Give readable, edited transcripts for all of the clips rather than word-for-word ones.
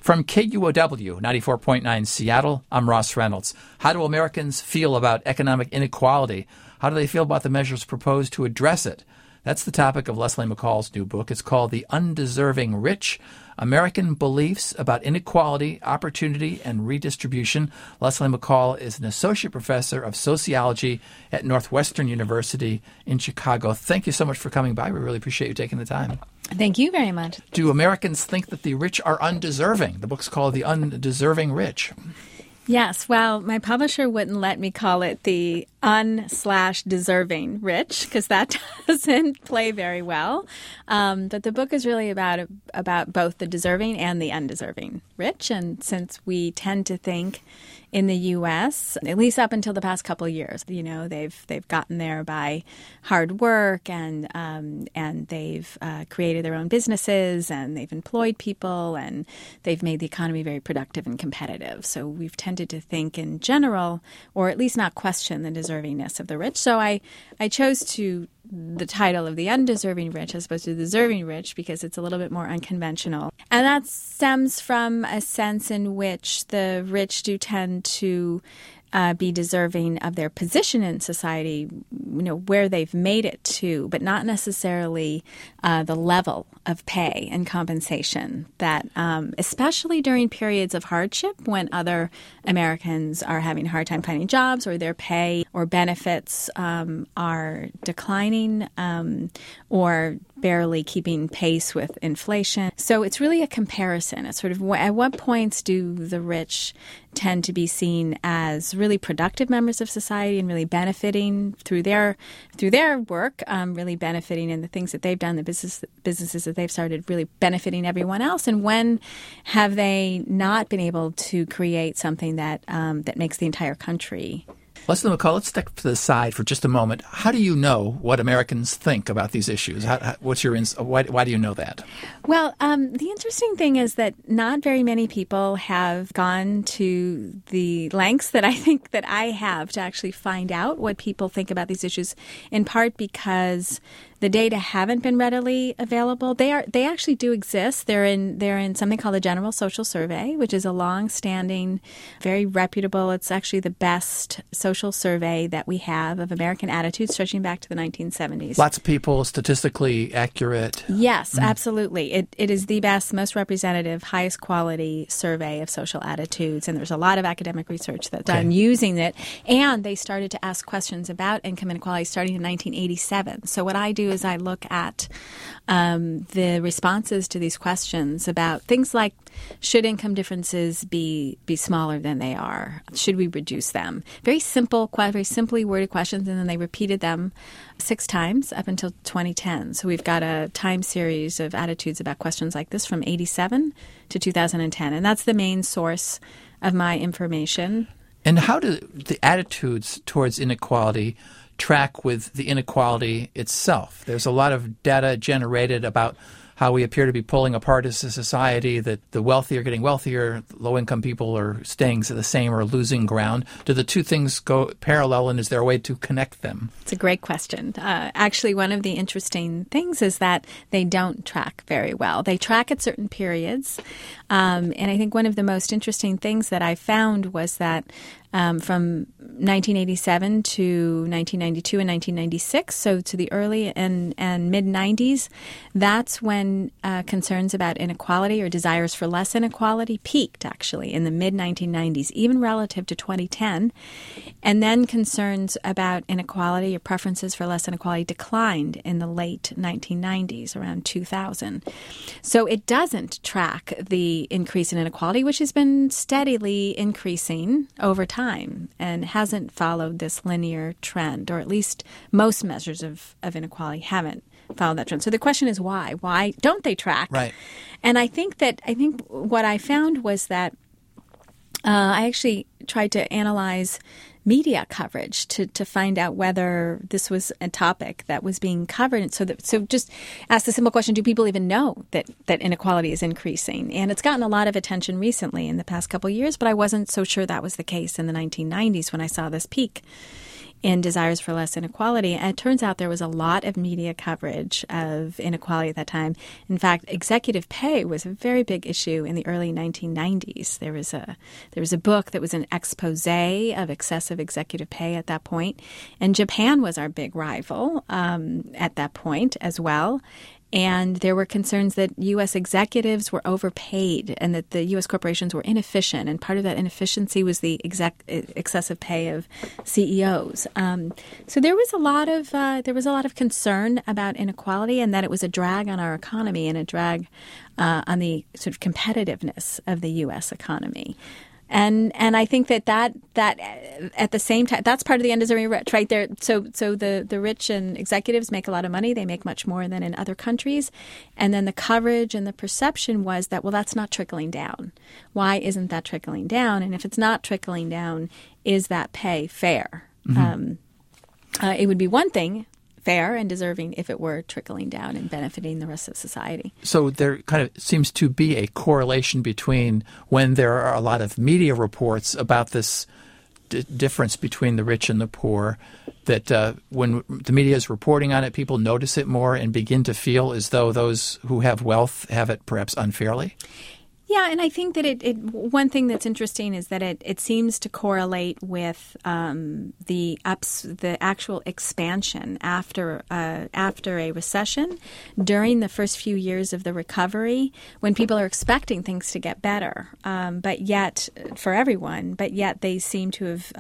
From KUOW 94.9 Seattle, I'm Ross Reynolds. How do Americans feel about economic inequality? How do they feel about the measures proposed to address it? That's the topic of Leslie McCall's new book. It's called The Undeserving Rich: American Beliefs About Inequality, Opportunity, and Redistribution. Leslie McCall is an associate professor of sociology at Northwestern University in Chicago. Thank you so much for coming by. We really appreciate you taking the time. Thank you very much. Do Americans think that the rich are undeserving? The book's called The Undeserving Rich. Yes. Well, my publisher wouldn't let me call it the un/deserving rich because that doesn't play very well. But the book is really about both the deserving and the undeserving rich. And since we tend to think in the U.S., at least up until the past couple of years, they've gotten there by hard work and they've created their own businesses and they've employed people and they've made the economy very productive and competitive. So we've tended to think in general, or at least not question the deservingness of the rich. So I chose the title of The Undeserving Rich as opposed to The Deserving Rich because it's a little bit more unconventional. And that stems from a sense in which the rich do tend to be deserving of their position in society, where they've made it to, but not necessarily the level of pay and compensation that, especially during periods of hardship when other Americans are having a hard time finding jobs or their pay or benefits are declining or barely keeping pace with inflation. So it's really a comparison. It's sort of at what points do the rich tend to be seen as really productive members of society and really benefiting through their work, really benefiting in the things that they've done, the businesses that they've started, really benefiting everyone else. And when have they not been able to create something that makes the entire country? Leslie McCall, let's step to the side for just a moment. How do you know what Americans think about these issues? Why do you know that? Well, the interesting thing is that not very many people have gone to the lengths that I think that I have to actually find out what people think about these issues, in part because the data haven't been readily available. They actually do exist. They're in something called the General Social Survey, which is a long-standing, very reputable. It's actually the best social survey that we have of American attitudes stretching back to the 1970s. Lots of people, statistically accurate. Yes, absolutely. It is the best, most representative, highest quality survey of social attitudes, and there's a lot of academic research that's done using it. And they started to ask questions about income inequality starting in 1987. So what I do is I look at the responses to these questions about things like, should income differences be smaller than they are? Should we reduce them? Very simple, very simply worded questions, and then they repeated them 6 times up until 2010. So we've got a time series of attitudes about questions like this from 87 to 2010, and that's the main source of my information. And how do the attitudes towards inequality track with the inequality itself? There's a lot of data generated about how we appear to be pulling apart as a society, that the wealthy are getting wealthier, low-income people are staying the same or losing ground. Do the two things go parallel, and is there a way to connect them? It's a great question. Actually, one of the interesting things is that they don't track very well. They track at certain periods, and I think one of the most interesting things that I found was that from 1987 to 1992 and 1996, so to the early and mid-90s, that's when concerns about inequality or desires for less inequality peaked, actually, in the mid-1990s, even relative to 2010. And then concerns about inequality or preferences for less inequality declined in the late 1990s, around 2000. So it doesn't track the increase in inequality, which has been steadily increasing over time and hasn't followed this linear trend, or at least most measures of inequality haven't followed that trend. So the question is why? Why don't they track? Right. And I think what I found was that I actually tried to analyze media coverage to find out whether this was a topic that was being covered. So just ask the simple question, do people even know that inequality is increasing? And it's gotten a lot of attention recently in the past couple of years, but I wasn't so sure that was the case in the 1990s when I saw this peak in Desires for Less Inequality. And it turns out there was a lot of media coverage of inequality at that time. In fact, executive pay was a very big issue in the early 1990s. There was a book that was an expose of excessive executive pay at that point. And Japan was our big rival at that point as well. And there were concerns that U.S. executives were overpaid and that the U.S. corporations were inefficient. And part of that inefficiency was the excessive pay of CEOs. So there was a lot of concern about inequality and that it was a drag on our economy and a drag on the sort of competitiveness of the U.S. economy. And I think that at the same time, that's part of the undeserving rich, right there. So the rich and executives make a lot of money. They make much more than in other countries. And then the coverage and the perception was that, well, that's not trickling down. Why isn't that trickling down? And if it's not trickling down, is that pay fair? Mm-hmm. It would be one thing, fair and deserving, if it were trickling down and benefiting the rest of society. So there kind of seems to be a correlation between when there are a lot of media reports about this difference between the rich and the poor, that when the media is reporting on it, people notice it more and begin to feel as though those who have wealth have it perhaps unfairly? Yeah, and I think that one thing that's interesting is that it seems to correlate with the actual expansion after a recession during the first few years of the recovery, when people are expecting things to get better, but yet for everyone, but yet they seem to have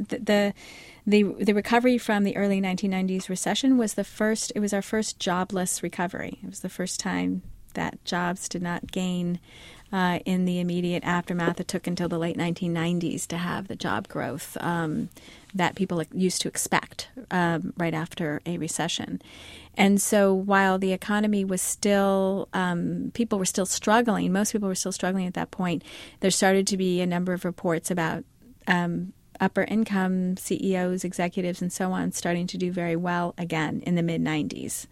the recovery from the early 1990s recession was it was our first jobless recovery. It was the first time that jobs did not gain in the immediate aftermath. It took until the late 1990s to have the job growth that people used to expect right after a recession. And so while the economy was still, people were still struggling, most people were still struggling at that point, there started to be a number of reports about upper income CEOs, executives, and so on starting to do very well again in the mid-90s.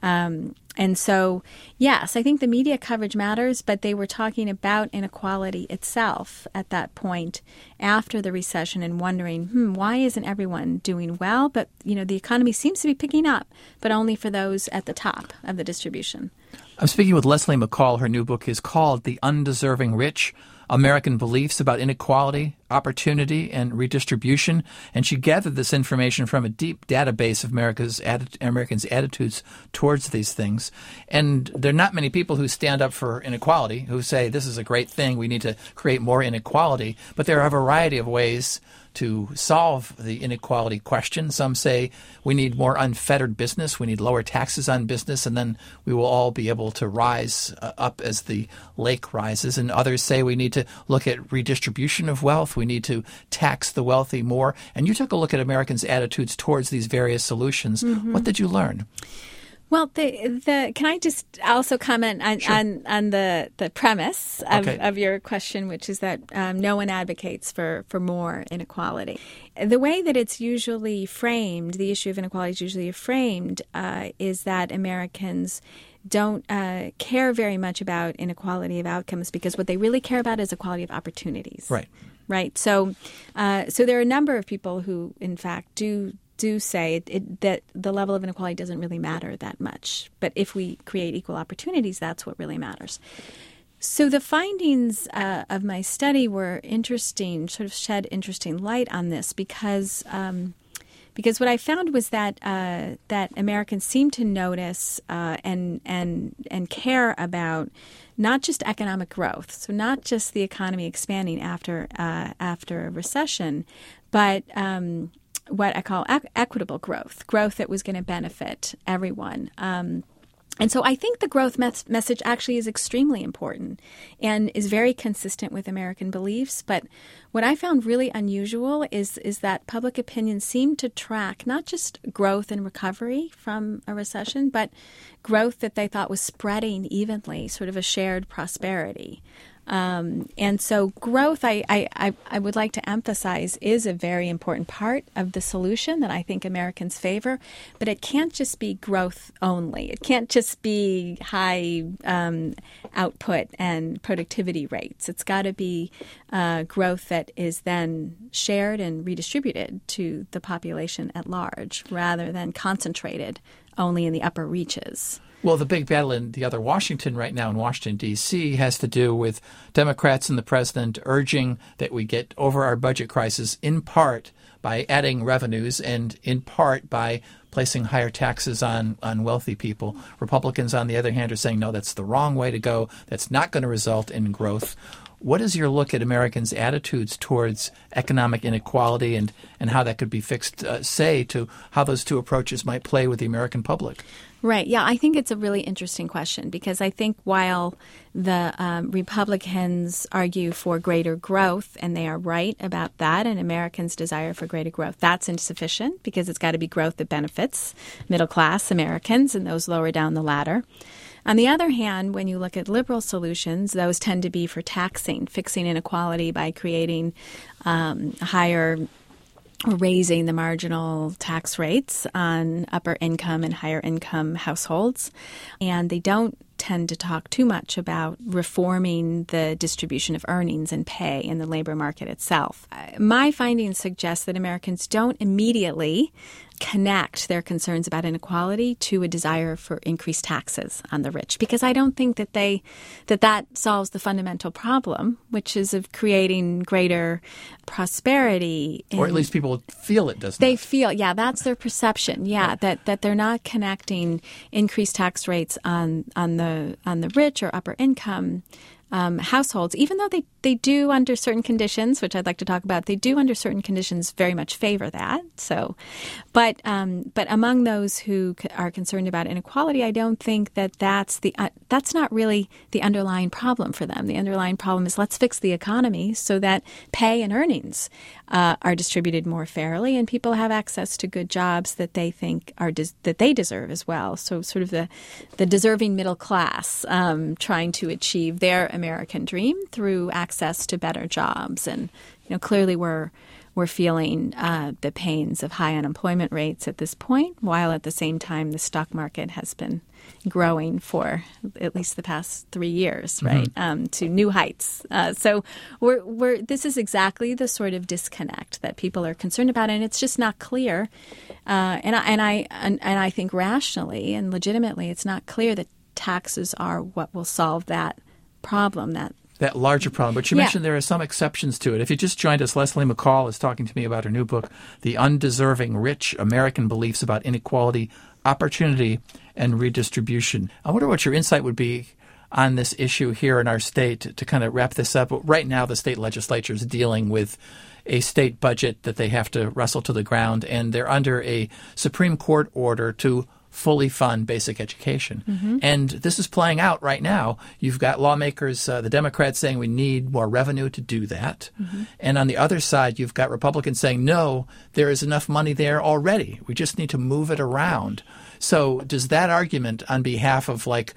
And so, yes, I think the media coverage matters, but they were talking about inequality itself at that point after the recession and wondering, why isn't everyone doing well? But, the economy seems to be picking up, but only for those at the top of the distribution. I'm speaking with Leslie McCall. Her new book is called The Undeserving Rich: American Beliefs About Inequality, Opportunity, and Redistribution. And she gathered this information from a deep database of Americans' attitudes towards these things. And there are not many people who stand up for inequality, who say this is a great thing, we need to create more inequality. But there are a variety of ways to solve the inequality question. Some say we need more unfettered business, we need lower taxes on business, and then we will all be able to rise up as the lake rises. And others say we need to look at redistribution of wealth, we need to tax the wealthy more. And you took a look at Americans' attitudes towards these various solutions. Mm-hmm. What did you learn? Well, can I just also comment on the premise of your question, which is that no one advocates for more inequality. The way that it's usually framed, the issue of inequality is usually framed, is that Americans don't care very much about inequality of outcomes because what they really care about is equality of opportunities. Right. So there are a number of people who, in fact, do say that the level of inequality doesn't really matter that much. But if we create equal opportunities, that's what really matters. So the findings of my study were interesting, sort of shed interesting light on this because what I found was that Americans seem to notice and care about not just economic growth, so not just the economy expanding after a recession, but what I call equitable growth that was going to benefit everyone. And so I think the growth message actually is extremely important and is very consistent with American beliefs. But what I found really unusual is that public opinion seemed to track not just growth and recovery from a recession, but growth that they thought was spreading evenly, sort of a shared prosperity. And so growth, I would like to emphasize, is a very important part of the solution that I think Americans favor. But it can't just be growth only. It can't just be high output and productivity rates. It's got to be growth that is then shared and redistributed to the population at large, rather than concentrated only in the upper reaches. Well, the big battle in the other Washington right now in Washington, D.C. has to do with Democrats and the president urging that we get over our budget crisis in part by adding revenues and in part by placing higher taxes on wealthy people. Republicans, on the other hand, are saying, no, that's the wrong way to go. That's not going to result in growth. What is your look at Americans' attitudes towards economic inequality and how that could be fixed, say, to how those two approaches might play with the American public? Right. Yeah, I think it's a really interesting question because I think while the Republicans argue for greater growth, and they are right about that, and Americans' desire for greater growth, that's insufficient because it's got to be growth that benefits middle-class Americans and those lower down the ladder. On the other hand, when you look at liberal solutions, those tend to be for taxing, fixing inequality by creating higher or raising the marginal tax rates on upper income and higher income households. And they don't tend to talk too much about reforming the distribution of earnings and pay in the labor market itself. My findings suggest that Americans don't immediately connect their concerns about inequality to a desire for increased taxes on the rich, because I don't think that that solves the fundamental problem, which is of creating greater prosperity. Or at least people feel it doesn't. They feel, yeah, that's their perception. Yeah, that they're not connecting increased tax rates on the rich or upper income households, even though they do under certain conditions, which I'd like to talk about, they do under certain conditions very much favor that. So, but among those who are concerned about inequality, I don't think that's not really the underlying problem for them. The underlying problem is let's fix the economy so that pay and earnings are distributed more fairly and people have access to good jobs that they think that they deserve as well. So sort of the deserving middle class trying to achieve their American dream through access to better jobs. And clearly we're feeling the pains of high unemployment rates at this point, while at the same time the stock market has been growing for at least the past 3 years, right, to new heights. So this is exactly the sort of disconnect that people are concerned about, and it's just not clear. And I think rationally and legitimately, it's not clear that taxes are what will solve that problem, that larger problem. But you mentioned there are some exceptions to it. If you just joined us, Leslie McCall is talking to me about her new book, The Undeserving Rich, American Beliefs About Inequality, Opportunity, and Redistribution. I wonder what your insight would be on this issue here in our state to kind of wrap this up. Right now, the state legislature is dealing with a state budget that they have to wrestle to the ground, and they're under a Supreme Court order to fully fund basic education. Mm-hmm. And this is playing out right now. You've got lawmakers, the Democrats saying we need more revenue to do that. Mm-hmm. And on the other side, you've got Republicans saying, no, there is enough money there already. We just need to move it around. So does that argument on behalf of what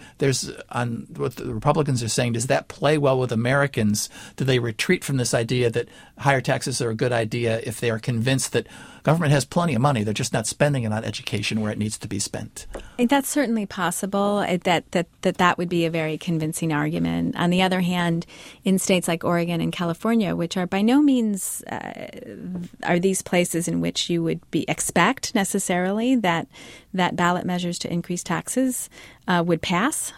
the Republicans are saying, does that play well with Americans? Do they retreat from this idea that higher taxes are a good idea if they are convinced that government has plenty of money, they're just not spending it on education where it needs to be spent? That's certainly possible. That would be a very convincing argument. On the other hand, in states like Oregon and California, which are by no means are these places in which you would expect necessarily that ballot measures to increase taxes would pass.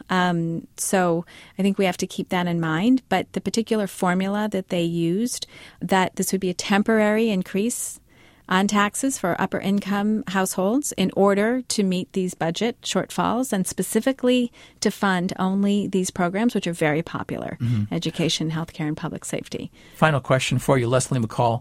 So I think we have to keep that in mind. But the particular formula that they used, that this would be a temporary increase on taxes for upper income households in order to meet these budget shortfalls and specifically to fund only these programs, which are very popular, education, healthcare, and public safety. Final question for you, Leslie McCall.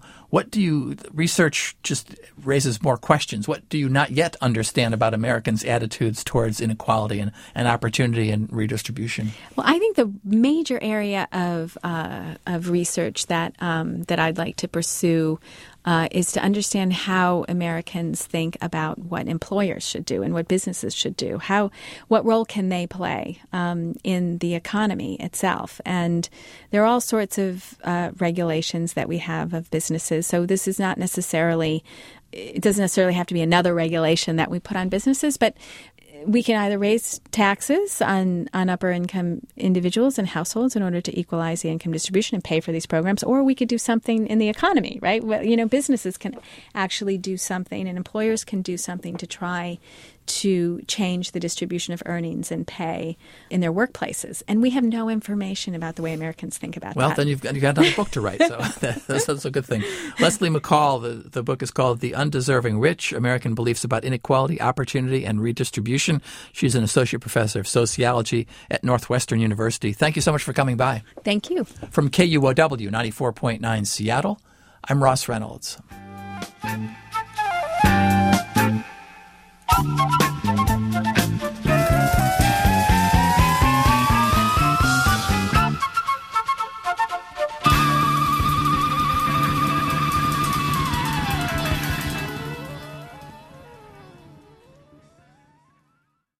Research just raises more questions. What do you not yet understand about Americans' attitudes towards inequality and opportunity and redistribution? Well, I think the major area of research that I'd like to pursue is to understand how Americans think about what employers should do and what businesses should do. What role can they play in the economy itself? And there are all sorts of regulations that we have of businesses. So this is not necessarily, it doesn't necessarily have to be another regulation that we put on businesses, but we can either raise taxes on upper income individuals and households in order to equalize the income distribution and pay for these programs, or we could do something in the economy, right? Well, businesses can actually do something and employers can do something to try to change the distribution of earnings and pay in their workplaces. And we have no information about the way Americans think about that. Well, then you've got another book to write, so that's a good thing. Leslie McCall, the book is called The Undeserving Rich, American Beliefs About Inequality, Opportunity, and Redistribution. She's an associate professor of sociology at Northwestern University. Thank you so much for coming by. Thank you. From KUOW 94.9 Seattle, I'm Ross Reynolds.